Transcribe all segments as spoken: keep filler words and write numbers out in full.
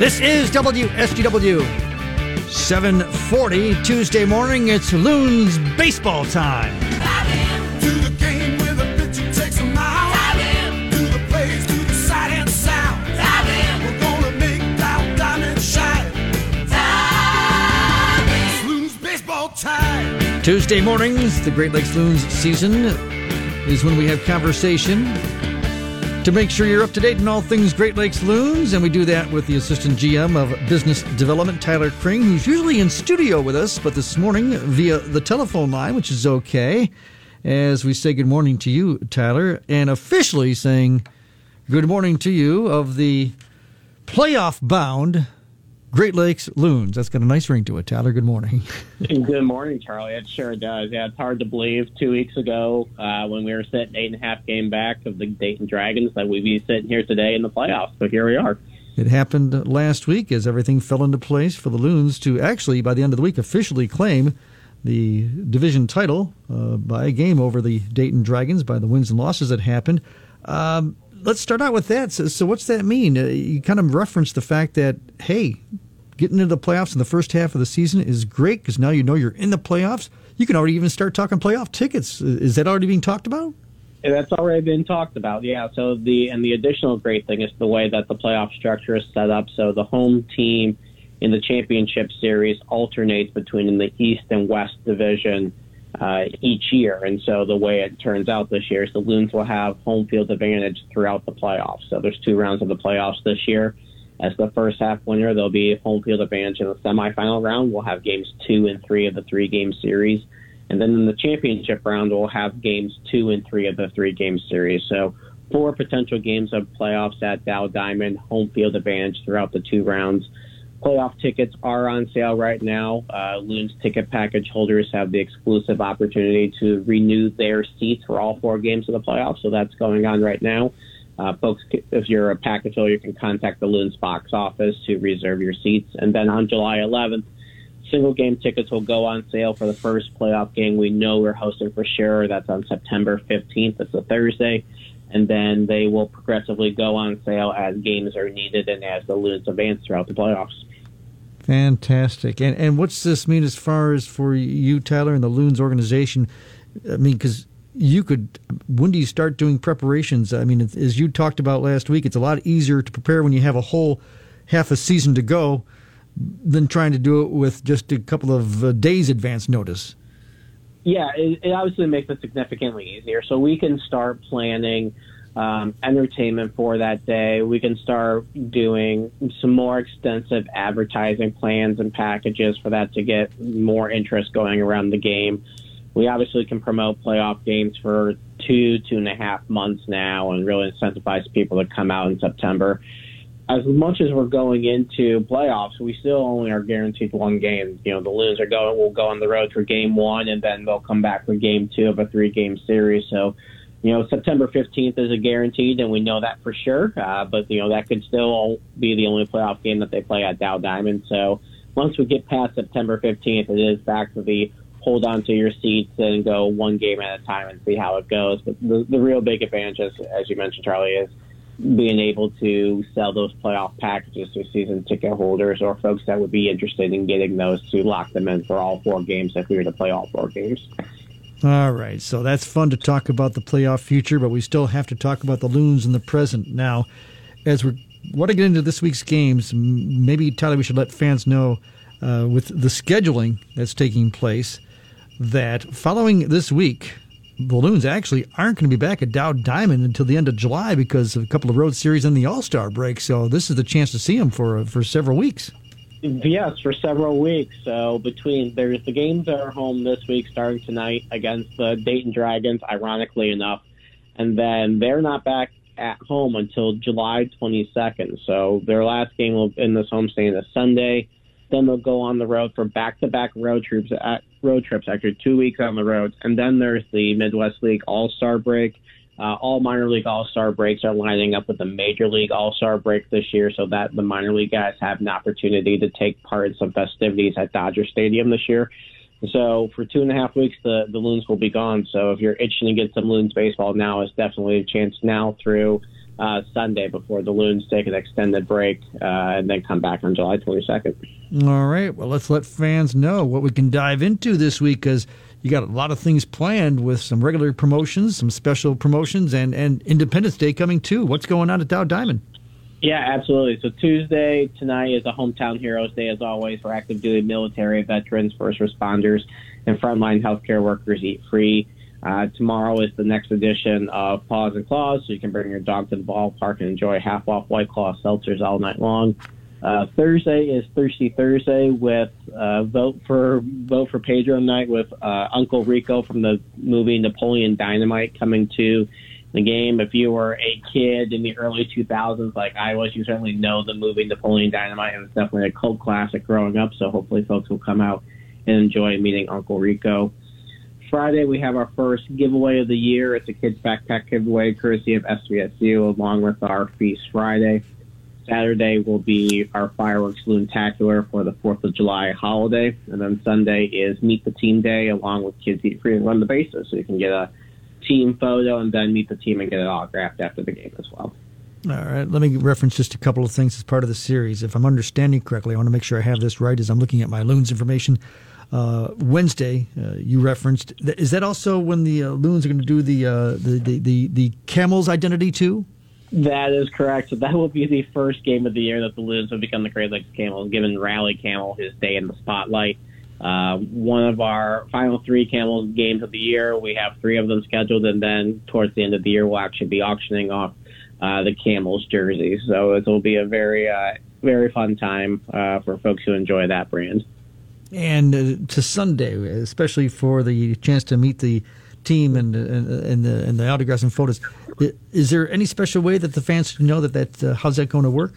This is W S G W seven forty Tuesday morning. It's Loons baseball time. To the game where the pitcher takes a mile. To the plays, to the sight and sound. We're gonna make Dow Diamond shine. It's Loons baseball time. Tuesday mornings, the Great Lakes Loons season is when we have conversation to make sure you're up to date on all things Great Lakes Loons, and we do that with the Assistant G M of Business Development, Tyler Kring, who's usually in studio with us, but this morning via the telephone line, which is okay, as we say good morning to you, Tyler, and officially saying good morning to you of the playoff-bound Great Lakes Loons. That's got a nice ring to it, Tyler. Good morning. Good morning, Charlie. It sure does. Yeah, it's hard to believe two weeks ago uh, when we were sitting eight and a half game back of the Dayton Dragons that we'd be sitting here today in the playoffs. So here we are. It happened last week as everything fell into place for the Loons to actually, by the end of the week, officially claim the division title uh, by a game over the Dayton Dragons by the wins and losses that happened. Um, let's start out with that. So, so what's that mean? Uh, you kind of referenced the fact that, hey, getting into the playoffs in the first half of the season is great because now you know you're in the playoffs. You can already even start talking playoff tickets. Is that already being talked about? That's already been talked about, yeah. So the and the additional great thing is the way that the playoff structure is set up. So the home team in the championship series alternates between the East and West division uh, each year. And so the way it turns out this year is the Loons will have home field advantage throughout the playoffs. So there's two rounds of the playoffs this year. As the first half winner, there'll be home field advantage in the semifinal round. We'll have games two and three of the three-game series. And then in the championship round, we'll have games two and three of the three-game series. So four potential games of playoffs at Dow Diamond, home field advantage throughout the two rounds. Playoff tickets are on sale right now. Uh, Loons ticket package holders have the exclusive opportunity to renew their seats for all four games of the playoffs. So that's going on right now. Uh, folks, if you're a package holder, you can contact the Loons box office to reserve your seats. And then on July eleventh, single game tickets will go on sale for the first playoff game we know we're hosting for sure. That's on September fifteenth. It's a Thursday. And then they will progressively go on sale as games are needed and as the Loons advance throughout the playoffs. Fantastic. And and what's this mean as far as for you, Tyler, and the Loons organization? I mean, because you could, when do you start doing preparations? I mean, as you talked about last week, it's a lot easier to prepare when you have a whole half a season to go than trying to do it with just a couple of uh, days advance notice. Yeah, it, it obviously makes it significantly easier. So we can start planning um, entertainment for that day. We can start doing some more extensive advertising plans and packages for that to get more interest going around the game. We obviously can promote playoff games for two, two and a half months now and really incentivize people to come out in September. As much as we're going into playoffs, we still only are guaranteed one game. You know, the Loons are going, will go on the road for game one, and then they'll come back for game two of a three-game series. So, you know, September fifteenth is a guaranteed, and we know that for sure. Uh, but, you know, that could still be the only playoff game that they play at Dow Diamond. So once we get past September fifteenth, it is back to the hold on to your seats and go one game at a time and see how it goes. But the, the real big advantage, as, as you mentioned, Charlie, is being able to sell those playoff packages to season ticket holders or folks that would be interested in getting those to lock them in for all four games if we were to play all four games. All right, so that's fun to talk about the playoff future, but we still have to talk about the Loons in the present. Now, as we want to get into this week's games, maybe, Tyler, we should let fans know uh, with the scheduling that's taking place that following this week, the Loons actually aren't going to be back at Dow Diamond until the end of July because of a couple of road series and the All-Star break. So this is the chance to see them for for several weeks. Yes, for several weeks. So between there's the games that are home this week starting tonight against the Dayton Dragons, ironically enough, and then they're not back at home until July twenty-second. So their last game will in this homestand is Sunday. Then they'll go on the road for back-to-back road trips, at, road trips after two weeks on the road. And then there's the Midwest League All-Star break. Uh, all minor league All-Star breaks are lining up with the Major League All-Star break this year so that the minor league guys have an opportunity to take part in some festivities at Dodger Stadium this year. So for two and a half weeks, the, the Loons will be gone. So if you're itching to get some Loons baseball now, is definitely a chance now through uh, Sunday before the Loons take an extended break uh, and then come back on July twenty-second. All right. Well, let's let fans know what we can dive into this week, because you got a lot of things planned with some regular promotions, some special promotions, and, and Independence Day coming too. What's going on at Dow Diamond? Yeah, absolutely. So Tuesday, tonight is a Hometown Heroes Day, as always, for active duty military, veterans, first responders, and frontline healthcare workers eat free. Uh, tomorrow is the next edition of Paws and Claws, so you can bring your dog to the ballpark and enjoy half-off White Claw seltzers all night long. Uh, Thursday is Thirsty Thursday with uh, vote for vote for Pedro night with uh, Uncle Rico from the movie Napoleon Dynamite coming to the game. If you were a kid in the early two thousands like I was, you certainly know the movie Napoleon Dynamite, and it's definitely a cult classic growing up, so hopefully folks will come out and enjoy meeting Uncle Rico. Friday, we have our first giveaway of the year. It's a kids' backpack giveaway courtesy of S V S U, along with our Feast Friday. Saturday will be our Fireworks Loontacular for the fourth of July holiday. And then Sunday is Meet the Team Day, along with Kids Eat Free and Run the Bases. So you can get a team photo and then meet the team and get it autographed after the game as well. All right. Let me reference just a couple of things as part of the series. If I'm understanding correctly, I want to make sure I have this right as I'm looking at my Loons information. Uh, Wednesday, uh, you referenced. Is that also when the uh, Loons are going to do the, uh, the, the, the, the Camel's identity too? That is correct. So that will be the first game of the year that the Loons will become the Great Lakes Camels, giving Rally Camel his day in the spotlight. Uh, one of our final three Camels games of the year, we have three of them scheduled, and then towards the end of the year, we'll actually be auctioning off uh, the Camels jerseys. So it will be a very, uh, very fun time uh, for folks who enjoy that brand. And uh, to Sunday, especially for the chance to meet the team and, and, and, the, and the autographs and photos. Is there any special way that the fans can know that, that uh, how's that going to work?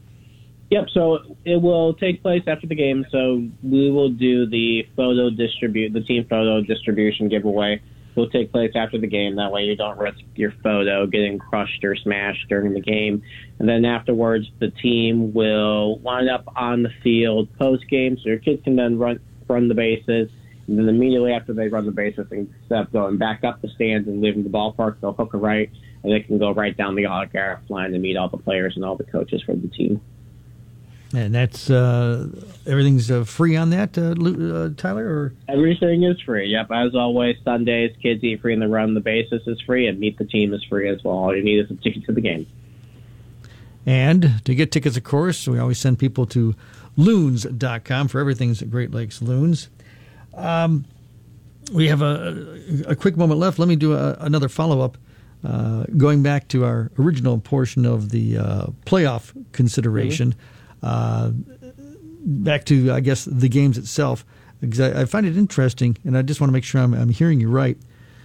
Yep, so it will take place after the game. So we will do the photo distribute, the team photo distribution giveaway will take place after the game. That way you don't risk your photo getting crushed or smashed during the game. And then afterwards, the team will line up on the field post-game, so your kids can then run run the bases. And then immediately after they run the bases, instead of going back up the stands and leaving the ballpark, they'll hook a right, and they can go right down the autograph line to meet all the players and all the coaches for the team. And that's uh, everything's uh, free on that, uh, uh, Tyler? Or everything is free. Yep, as always, Sundays, Kids Eat Free and the Run the Bases is free, and Meet the Team is free as well. All you need is a ticket to the game. And to get tickets, of course, we always send people to loons dot com for everything's at Great Lakes Loons. Um, we have a, a quick moment left. Let me do a, another follow-up. Uh, going back to our original portion of the uh, playoff consideration, mm-hmm. uh, back to, I guess, the games itself, because I, I find it interesting, and I just want to make sure I'm, I'm hearing you right.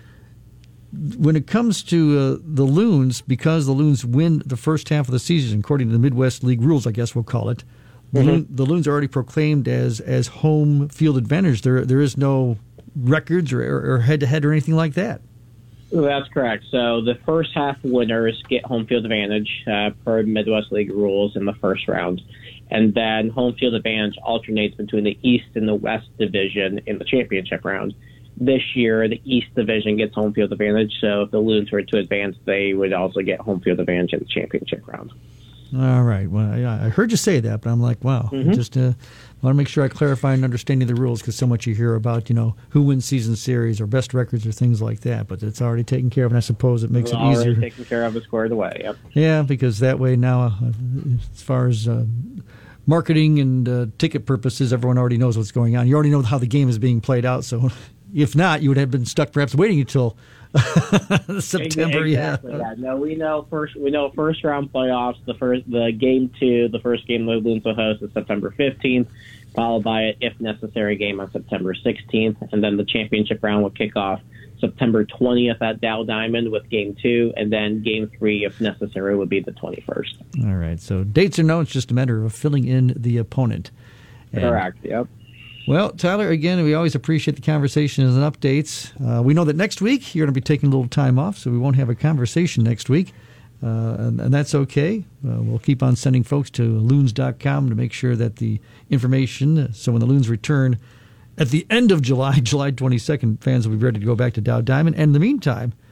When it comes to uh, the Loons, because the Loons win the first half of the season, according to the Midwest League rules, I guess we'll call it, The, mm-hmm. Loon, the Loons are already proclaimed as as home field advantage. There there is no records or, or, or head-to-head or anything like that. That's correct. So the first half winners get home field advantage uh, per Midwest League rules in the first round. And then home field advantage alternates between the East and the West division in the championship round. This year, the East division gets home field advantage. So if the Loons were to advance, they would also get home field advantage in the championship round. All right. Well, I heard you say that, but I'm like, wow. Mm-hmm. Just uh, want to make sure I clarify and understanding the rules, because so much you hear about, you know, who wins season series or best records or things like that. But it's already taken care of, and I suppose it makes We're it easier. Already taken care of, it squared away. Yep. Yeah, because that way now, uh, as far as uh, marketing and uh, ticket purposes, everyone already knows what's going on. You already know how the game is being played out. So if not, you would have been stuck perhaps waiting until September. Exactly, yeah. yeah. No, we know first. We know first round playoffs. The first, the game two, the first game the Loons will host is September fifteenth, followed by an if necessary game on September sixteenth, and then the championship round will kick off September twentieth at Dow Diamond with game two, and then game three, if necessary, would be the twenty-first. All right. So dates are known. It's just a matter of filling in the opponent. And correct. Yep. Well, Tyler, again, we always appreciate the conversations and updates. Uh, we know that next week you're going to be taking a little time off, so we won't have a conversation next week, uh, and, and that's okay. Uh, we'll keep on sending folks to loons dot com to make sure that the information, so when the Loons return at the end of July, July twenty-second, fans will be ready to go back to Dow Diamond. And in the meantime,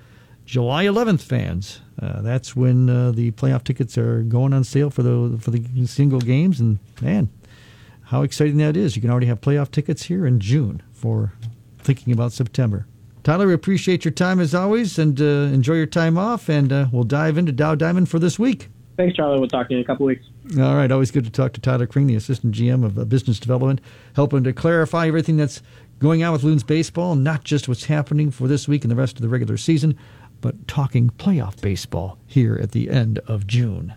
July eleventh, fans. Uh, that's when uh, the playoff tickets are going on sale for the for the single games. And, man, how exciting that is. You can already have playoff tickets here in June for thinking about September. Tyler, we appreciate your time as always, and uh, enjoy your time off, and uh, we'll dive into Dow Diamond for this week. Thanks, Charlie. We'll talk to you in a couple weeks. All right. Always good to talk to Tyler Kring, the Assistant G M of uh, Business Development, helping to clarify everything that's going on with Loons baseball, not just what's happening for this week and the rest of the regular season, but talking playoff baseball here at the end of June.